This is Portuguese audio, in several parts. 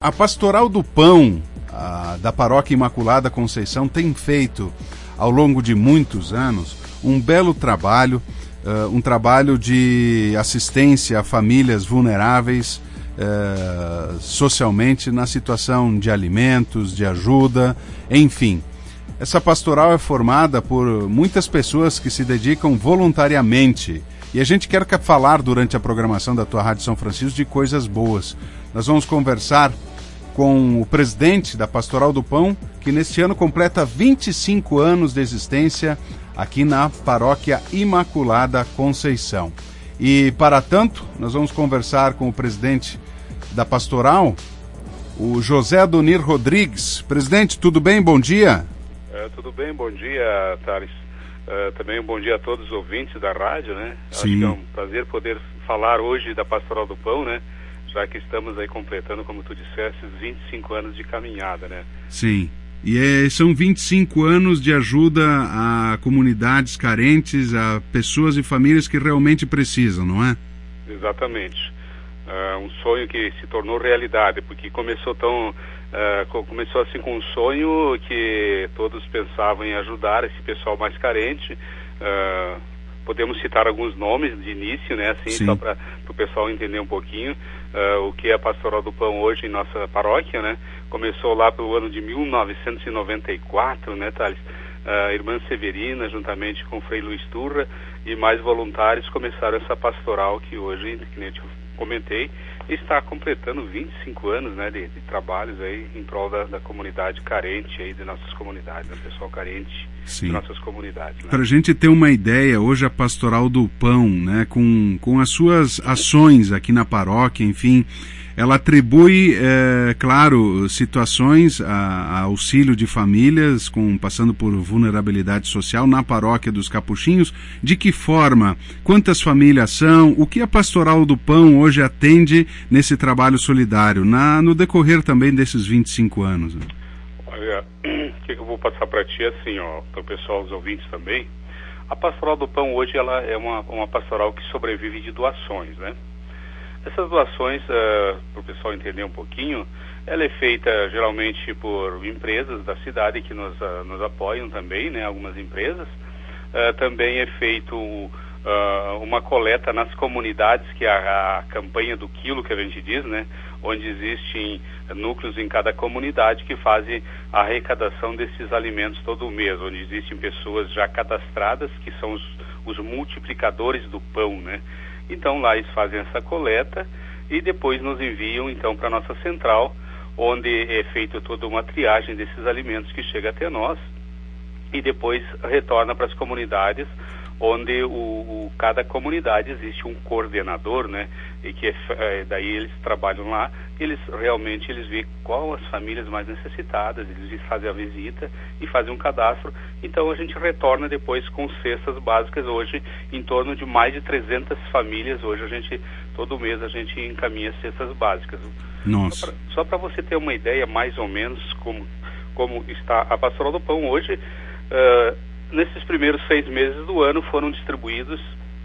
A Pastoral do Pão, da Paróquia Imaculada Conceição, tem feito, ao longo de muitos anos, um belo trabalho, um trabalho de assistência a famílias vulneráveis, socialmente, na situação de alimentos, de ajuda, enfim. Essa pastoral é formada por muitas pessoas que se dedicam voluntariamente. E a gente quer falar durante a programação da tua Rádio São Francisco de coisas boas. Nós vamos conversar com o presidente da Pastoral do Pão, que neste ano completa 25 anos de existência aqui na Paróquia Imaculada Conceição. E, para tanto, nós vamos conversar com o presidente da Pastoral, o José Adonir Rodrigues. Presidente, tudo bem? Bom dia. Tudo bem, bom dia, Thales. Também um bom dia a todos os ouvintes da rádio, né? Sim. Acho que é um prazer poder falar hoje da Pastoral do Pão, né? Já que estamos aí completando, como tu disseste, 25 anos de caminhada, né? Sim. E são 25 anos de ajuda a comunidades carentes, a pessoas e famílias que realmente precisam, não é? Exatamente. Um sonho que se tornou realidade, porque começou assim com um sonho que todos pensavam em ajudar esse pessoal mais carente. Podemos citar alguns nomes de início, né? Assim, sim, só para o pessoal entender um pouquinho o que é a Pastoral do Pão hoje em nossa paróquia, né? Começou lá pelo ano de 1994, né, Thales? A irmã Severina, juntamente com o Frei Luiz Turra e mais voluntários, começaram essa pastoral que hoje, que nem eu te comentei, está completando 25 anos, né, de trabalhos aí em prol da comunidade carente aí de nossas comunidades, do pessoal carente, sim, de nossas comunidades. Né? Para a gente ter uma ideia, hoje a Pastoral do Pão, né, com as suas ações aqui na paróquia, enfim, ela atribui, claro, situações a auxílio de famílias passando por vulnerabilidade social na paróquia dos Capuchinhos. De que forma? Quantas famílias são? O que a Pastoral do Pão hoje atende nesse trabalho solidário, no decorrer também desses 25 anos? Olha, o que eu vou passar para ti assim, para o pessoal, os ouvintes também. A Pastoral do Pão hoje ela é uma pastoral que sobrevive de doações, né? Essas doações, para o pessoal entender um pouquinho, ela é feita geralmente por empresas da cidade que nos apoiam também, né? Algumas empresas. Também é feito uma coleta nas comunidades, que é a campanha do quilo que a gente diz, né? Onde existem núcleos em cada comunidade que fazem a arrecadação desses alimentos todo mês, onde existem pessoas já cadastradas, que são os multiplicadores do pão, né? Então lá eles fazem essa coleta e depois nos enviam então para a nossa central, onde é feita toda uma triagem desses alimentos que chega até nós e depois retorna para as comunidades, onde cada comunidade existe um coordenador, né? E que daí eles trabalham lá, eles veem qual as famílias mais necessitadas, eles fazem a visita e fazem um cadastro. Então a gente retorna depois com cestas básicas. Hoje em torno de mais de 300 famílias, hoje todo mês a gente encaminha cestas básicas. Nossa. Só para você ter uma ideia mais ou menos como está a Pastoral do Pão hoje, nesses primeiros 6 meses do ano foram distribuídos,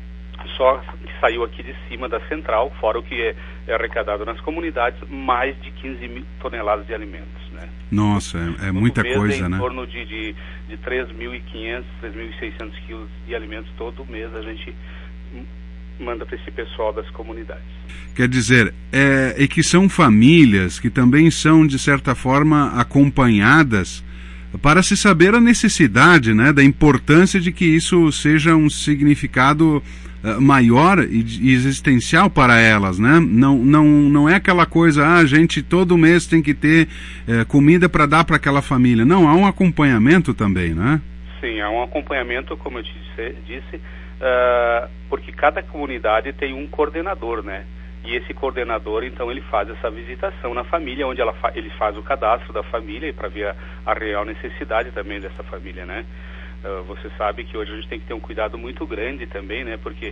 só que saiu aqui de cima da central, fora o que é arrecadado nas comunidades, mais de 15 mil toneladas de alimentos, né? Nossa, é muita coisa, né? Em torno de 3.500, 3.600 quilos de alimentos todo mês a gente manda para esse pessoal das comunidades. Quer dizer, e que são famílias que também são, de certa forma, acompanhadas para se saber a necessidade, né, da importância de que isso seja um significado maior e existencial para elas, né? Não é aquela coisa, a gente todo mês tem que ter comida para dar para aquela família. Não, há um acompanhamento também, né? Sim, há um acompanhamento, como eu te disse, porque cada comunidade tem um coordenador, né? E esse coordenador, então, ele faz essa visitação na família, onde ele faz o cadastro da família para ver a real necessidade também dessa família, né? Você sabe que hoje a gente tem que ter um cuidado muito grande também, né? Porque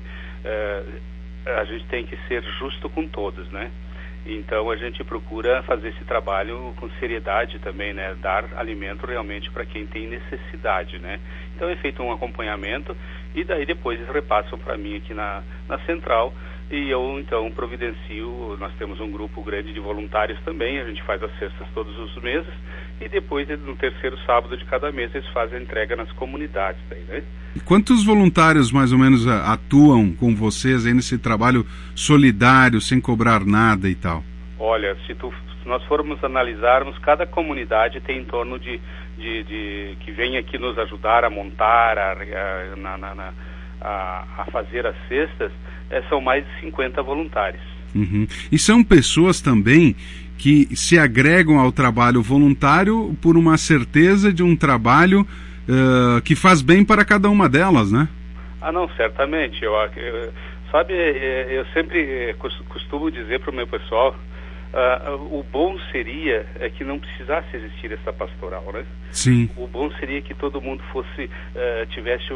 a gente tem que ser justo com todos, né? Então a gente procura fazer esse trabalho com seriedade também, né? Dar alimento realmente para quem tem necessidade, né? Então é feito um acompanhamento e daí depois eles repassam para mim aqui na central e eu então providencio, nós temos um grupo grande de voluntários também, a gente faz as cestas todos os meses, e depois no terceiro sábado de cada mês eles fazem a entrega nas comunidades daí, né? E quantos voluntários mais ou menos atuam com vocês aí nesse trabalho solidário, sem cobrar nada e tal? Olha, se nós formos analisarmos, cada comunidade tem em torno de que vem aqui nos ajudar a montar, a fazer as cestas, são mais de 50 voluntários. Uhum. E são pessoas também que se agregam ao trabalho voluntário por uma certeza de um trabalho que faz bem para cada uma delas, né? Ah, não, certamente. Sabe, eu sempre costumo dizer para o meu pessoal, o bom seria que não precisasse existir essa pastoral, né? Sim. O bom seria que todo mundo tivesse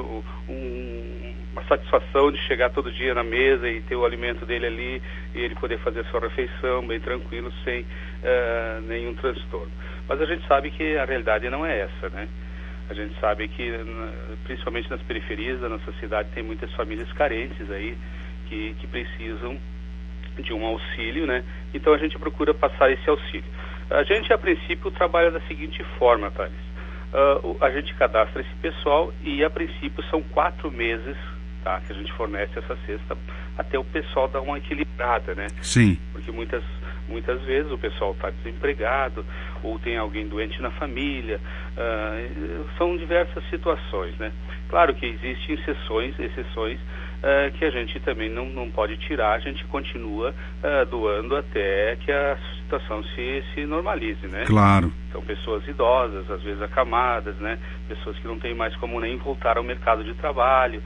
uma satisfação de chegar todo dia na mesa e ter o alimento dele ali e ele poder fazer a sua refeição bem tranquilo, sem nenhum transtorno. Mas a gente sabe que a realidade não é essa, né? A gente sabe que, principalmente nas periferias da nossa cidade, tem muitas famílias carentes aí que precisam de um auxílio, né? Então a gente procura passar esse auxílio. A gente, a princípio, trabalha da seguinte forma, Thales. A gente cadastra esse pessoal e, a princípio, são 4 meses, tá, que a gente fornece essa cesta até o pessoal dar uma equilibrada, né? Sim. Porque muitas vezes o pessoal está desempregado ou tem alguém doente na família. São diversas situações, né? Claro que existem exceções que a gente também não pode tirar, a gente continua doando até que a situação se normalize, né? Claro. São pessoas idosas, às vezes acamadas, né? Pessoas que não têm mais como nem voltar ao mercado de trabalho.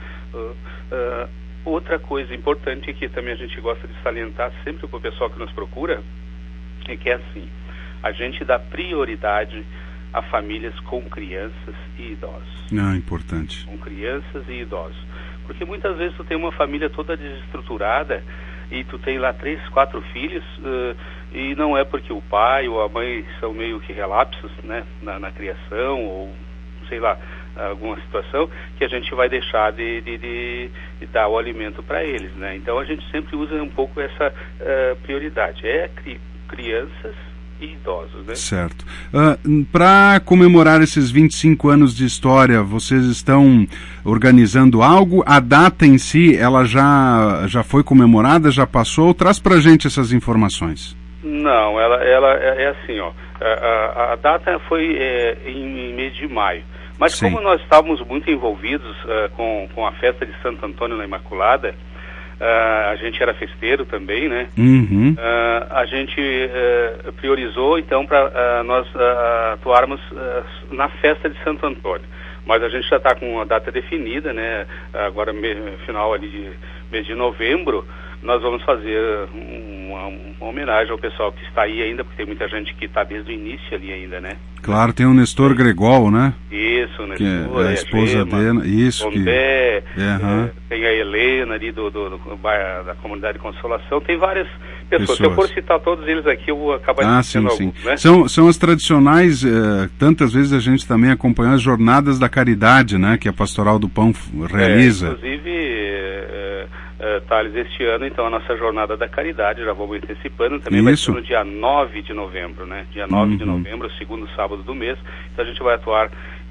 Outra coisa importante que também a gente gosta de salientar sempre para o pessoal que nos procura é que é assim, a gente dá prioridade a famílias com crianças e idosos. Importante. Com crianças e idosos. Porque muitas vezes tu tem uma família toda desestruturada e tu tem lá 3, 4 filhos e não é porque o pai ou a mãe são meio que relapsos, né, na criação ou sei lá, alguma situação que a gente vai deixar de dar o alimento para eles, né? Então a gente sempre usa um pouco essa prioridade, crianças e idosos, né? Certo. Para comemorar esses 25 anos de história, vocês estão organizando algo? A data em si, ela já foi comemorada, já passou? Traz pra gente essas informações. Não, ela é assim, ó. A data foi em mês de maio. Mas Sim. Como nós estávamos muito envolvidos com a festa de Santo Antônio na Imaculada, a gente era festeiro também, né? Uhum. A gente priorizou, então, para nós atuarmos na festa de Santo Antônio. Mas a gente já está com uma data definida, né? Agora, final ali de mês de novembro, nós vamos fazer uma homenagem ao pessoal que está aí ainda, porque tem muita gente que está desde o início ali ainda, né? Claro, tem o Nestor Gregol, né? Isso, o Nestor, que é a esposa dele, isso. Condé, tem a Helena ali da Comunidade de Consolação, tem várias pessoas. Se eu for citar todos eles aqui, eu vou acabar sim, alguns, né? São as tradicionais, tantas vezes a gente também acompanha as jornadas da caridade, né? Que a Pastoral do Pão realiza. Inclusive, Thales, este ano, então, a nossa Jornada da Caridade, já vamos antecipando, também vai ser no dia 9 de novembro, né? Dia 9 de novembro, segundo sábado do mês. Então a gente vai atuar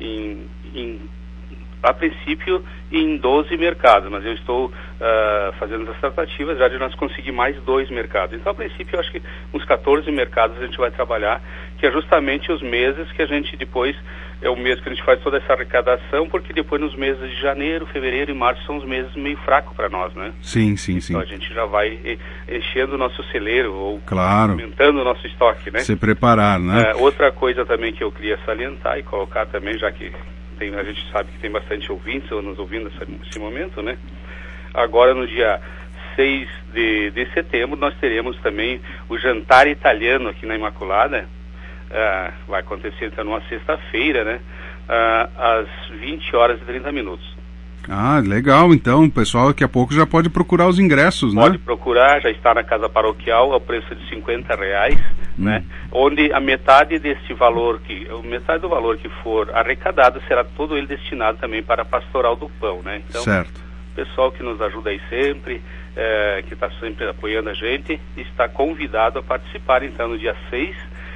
a princípio em 12 mercados, mas eu estou fazendo as tratativas já de nós conseguir mais 2 mercados. Então, a princípio, eu acho que uns 14 mercados a gente vai trabalhar, que é justamente os meses que a gente depois, é o mês que a gente faz toda essa arrecadação, porque depois nos meses de janeiro, fevereiro e março são os meses meio fracos para nós, né? Sim. Então a gente já vai enchendo o nosso celeiro, ou claro, aumentando o nosso estoque, né? Se preparar, né? Outra coisa também que eu queria salientar e colocar também, já que a gente sabe que tem bastante ouvintes nos ouvindo nesse momento, né? Agora, no dia 6 de setembro, nós teremos também o jantar italiano aqui na Imaculada. Vai acontecer, então, numa sexta-feira, né? Às 20 horas e 30 minutos. Legal. Então, o pessoal daqui a pouco já pode procurar os ingressos, né? Pode procurar, já está na Casa Paroquial, ao preço de R$50, né? Onde a metade deste valor, metade do valor que for arrecadado, será todo ele destinado também para a Pastoral do Pão, né? Então, certo. pessoal que nos ajuda aí sempre, que está sempre apoiando a gente, está convidado a participar, então, no dia 6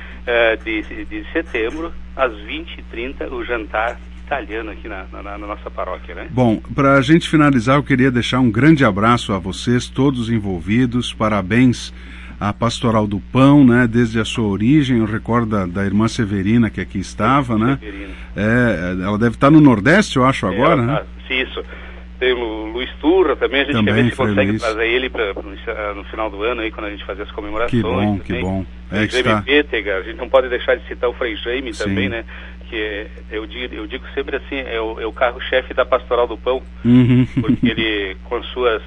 de setembro, às 20h30, o jantar italiano aqui na nossa paróquia, né? Bom, para a gente finalizar, eu queria deixar um grande abraço a vocês, todos envolvidos, parabéns à Pastoral do Pão, né? Desde a sua origem, eu recordo da irmã Severina que aqui estava, né? Ela deve estar no Nordeste, eu acho, agora, né? Isso. Tem o Luiz Turra também, a gente quer ver se consegue trazer ele no final do ano, aí, quando a gente fazer as comemorações. Que bom. Frei Jaime Pétega, a gente não pode deixar de citar o Frei Jaime também, né? Que eu digo sempre assim, é o carro-chefe da Pastoral do Pão, porque ele, com suas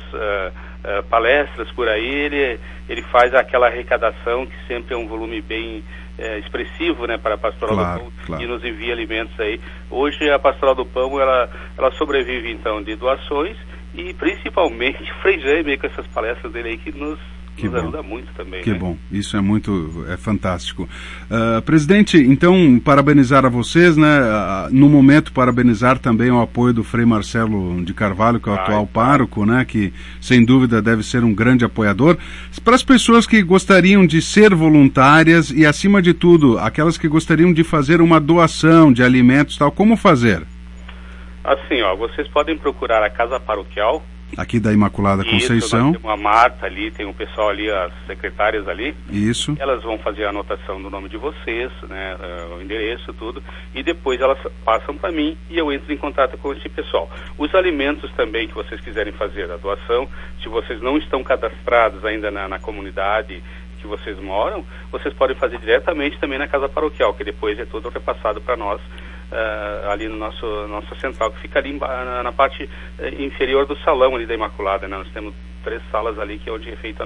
palestras por aí, ele faz aquela arrecadação que sempre é um volume bem expressivo, né, para a Pastoral do Pão, e nos envia alimentos aí. Hoje a Pastoral do Pão, ela sobrevive então de doações e principalmente o Frei Jaime com essas palestras dele aí que nos ajuda muito também. Que bom, isso é fantástico. Presidente, então, parabenizar a vocês, né? No momento, parabenizar também o apoio do Frei Marcelo de Carvalho, que é o atual pároco, né? Que, sem dúvida, deve ser um grande apoiador. Para as pessoas que gostariam de ser voluntárias e, acima de tudo, aquelas que gostariam de fazer uma doação de alimentos e tal, como fazer? Assim, vocês podem procurar a Casa Paroquial, aqui da Imaculada Conceição. Tem uma Marta ali, tem um pessoal ali, as secretárias ali. Isso. Elas vão fazer a anotação do nome de vocês, né, o endereço, tudo, e depois elas passam para mim e eu entro em contato com esse pessoal. Os alimentos também que vocês quiserem fazer a doação, se vocês não estão cadastrados ainda na comunidade que vocês moram, vocês podem fazer diretamente também na Casa Paroquial, que depois é todo repassado para nós, ali no nossa central, que fica ali na parte inferior do salão ali da Imaculada, né? Nós temos 3 salas ali que é onde é feito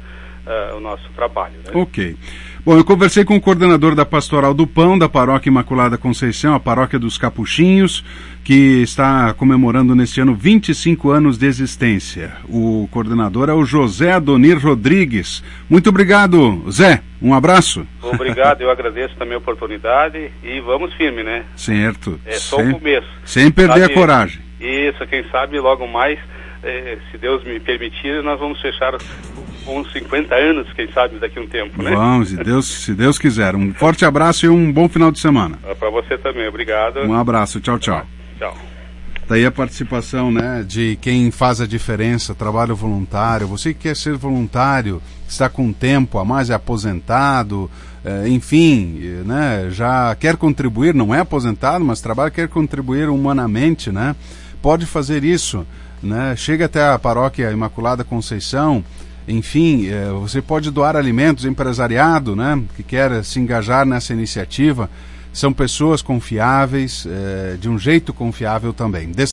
o nosso trabalho, né? Ok. Bom, eu conversei com o coordenador da Pastoral do Pão, da Paróquia Imaculada Conceição, a Paróquia dos Capuchinhos, que está comemorando neste ano 25 anos de existência. O coordenador é o José Adonir Rodrigues. Muito obrigado, Zé. Um abraço. Obrigado, eu agradeço também a oportunidade e vamos firme, né? Certo. É só o começo. Sem perder a coragem. Isso, quem sabe logo mais, se Deus me permitir, nós vamos fechar uns 50 anos, quem sabe, daqui a um tempo, né? Vamos, se Deus quiser. Um forte abraço e um bom final de semana. Para você também, obrigado. Um abraço, tchau, tchau. Tchau. Daí a participação, né, de quem faz a diferença, trabalho voluntário. Você que quer ser voluntário, está com tempo a mais, é aposentado, enfim, né, já quer contribuir, não é aposentado, mas quer contribuir humanamente, né? Pode fazer isso, né? Chega até a Paróquia Imaculada Conceição. Enfim, você pode doar alimentos, empresariado, né, que quer se engajar nessa iniciativa. São pessoas confiáveis, de um jeito confiável também.